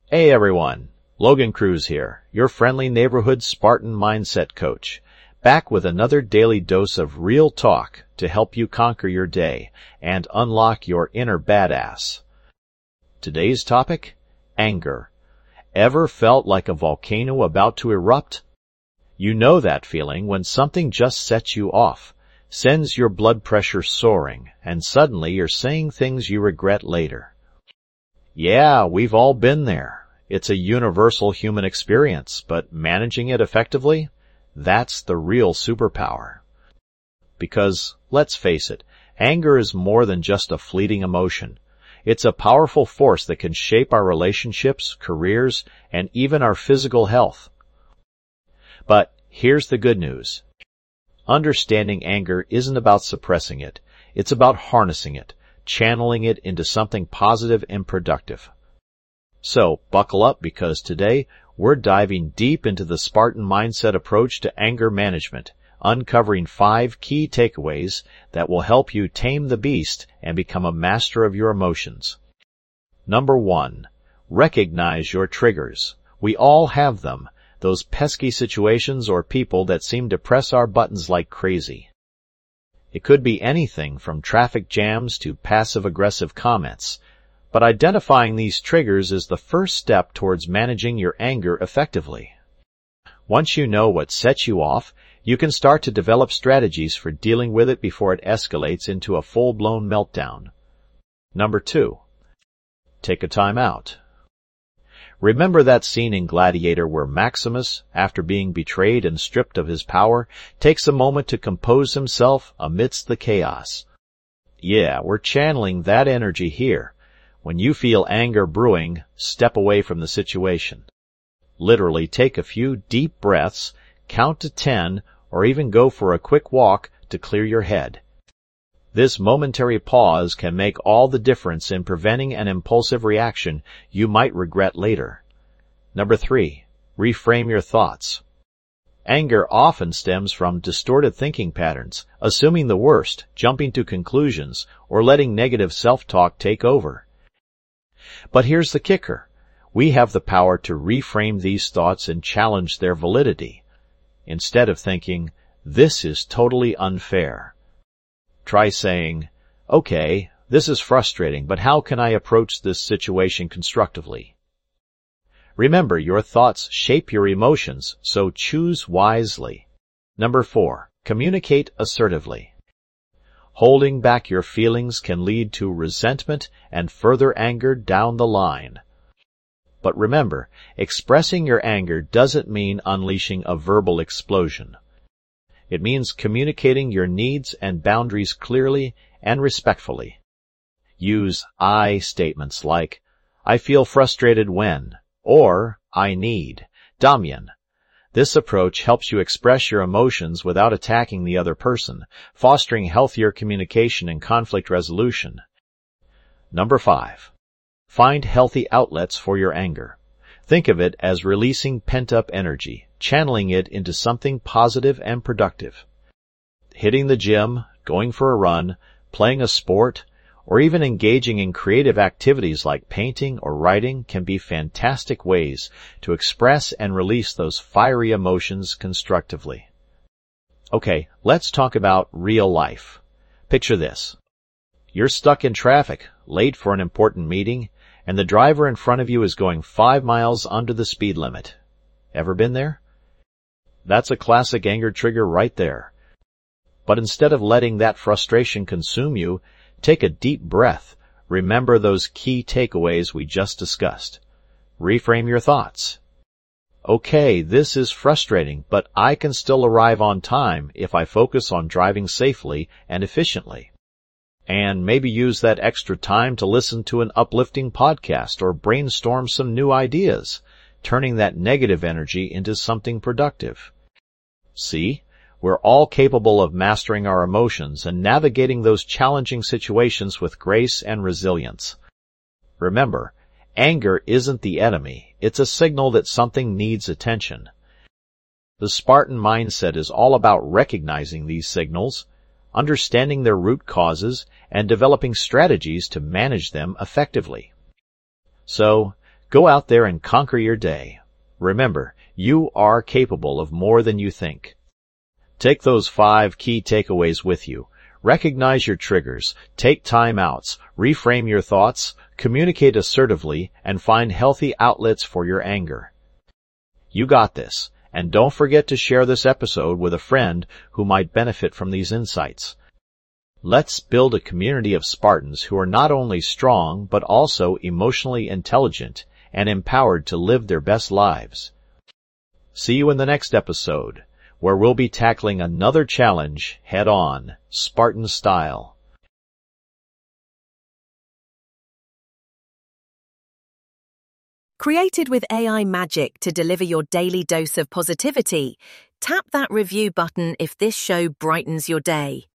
Hey everyone, Logan Cruz here, your friendly neighborhood Spartan mindset coach, back with another daily dose of real talk to help you conquer your day and unlock your inner badass. Today's topic? Anger. Ever felt like a volcano about to erupt? You know that feeling when something just sets you off, sends your blood pressure soaring, and suddenly you're saying things you regret later. Yeah, we've all been there. It's a universal human experience, but managing it effectively? That's the real superpower. Because, let's face it, anger is more than just a fleeting emotion. It's a powerful force that can shape our relationships, careers, and even our physical health. But here's the good news. Understanding anger isn't about suppressing it. It's about harnessing it, channeling it into something positive and productive. So, buckle up because today we're diving deep into the Spartan mindset approach to anger management, uncovering 5 key takeaways that will help you tame the beast and become a master of your emotions. Number 1. Recognize your triggers. We all have them, those pesky situations or people that seem to press our buttons like crazy. It could be anything from traffic jams to passive-aggressive comments, but identifying these triggers is the first step towards managing your anger effectively. Once you know what sets you off, you can start to develop strategies for dealing with it before it escalates into a full-blown meltdown. Number 2. Take a time out. Remember that scene in Gladiator where Maximus, after being betrayed and stripped of his power, takes a moment to compose himself amidst the chaos? Yeah, we're channeling that energy here. When you feel anger brewing, step away from the situation. Literally take a few deep breaths, count to 10, or even go for a quick walk to clear your head. This momentary pause can make all the difference in preventing an impulsive reaction you might regret later. Number 3. Reframe your thoughts. Anger often stems from distorted thinking patterns, assuming the worst, jumping to conclusions, or letting negative self-talk take over. But here's the kicker. We have the power to reframe these thoughts and challenge their validity. Instead of thinking, "This is totally unfair," try saying, "Okay, this is frustrating, but how can I approach this situation constructively?" Remember, your thoughts shape your emotions, so choose wisely. Number 4. Communicate assertively. Holding back your feelings can lead to resentment and further anger down the line. But remember, expressing your anger doesn't mean unleashing a verbal explosion. It means communicating your needs and boundaries clearly and respectfully. Use I statements like, "I feel frustrated when," or "I need." Damien. This approach helps you express your emotions without attacking the other person, fostering healthier communication and conflict resolution. Number 5. Find healthy outlets for your anger. Think of it as releasing pent-up energy, channeling it into something positive and productive. Hitting the gym, going for a run, playing a sport, or even engaging in creative activities like painting or writing can be fantastic ways to express and release those fiery emotions constructively. Okay, let's talk about real life. Picture this. You're stuck in traffic, late for an important meeting, and the driver in front of you is going 5 miles under the speed limit. Ever been there? That's a classic anger trigger right there. But instead of letting that frustration consume you, take a deep breath. Remember those key takeaways we just discussed. Reframe your thoughts. Okay, this is frustrating, but I can still arrive on time if I focus on driving safely and efficiently. And maybe use that extra time to listen to an uplifting podcast or brainstorm some new ideas, turning that negative energy into something productive. See? We're all capable of mastering our emotions and navigating those challenging situations with grace and resilience. Remember, anger isn't the enemy. It's a signal that something needs attention. The Spartan mindset is all about recognizing these signals, understanding their root causes, and developing strategies to manage them effectively. So, Go out there and conquer your day. Remember, you are capable of more than you think. Take those 5 key takeaways with you. Recognize your triggers, take time outs, reframe your thoughts, communicate assertively, and find healthy outlets for your anger. You got this, and don't forget to share this episode with a friend who might benefit from these insights. Let's build a community of Spartans who are not only strong but also emotionally intelligent and empowered to live their best lives. See you in the next episode, where we'll be tackling another challenge head-on, Spartan style. Created with AI magic to deliver your daily dose of positivity, tap that review button if this show brightens your day.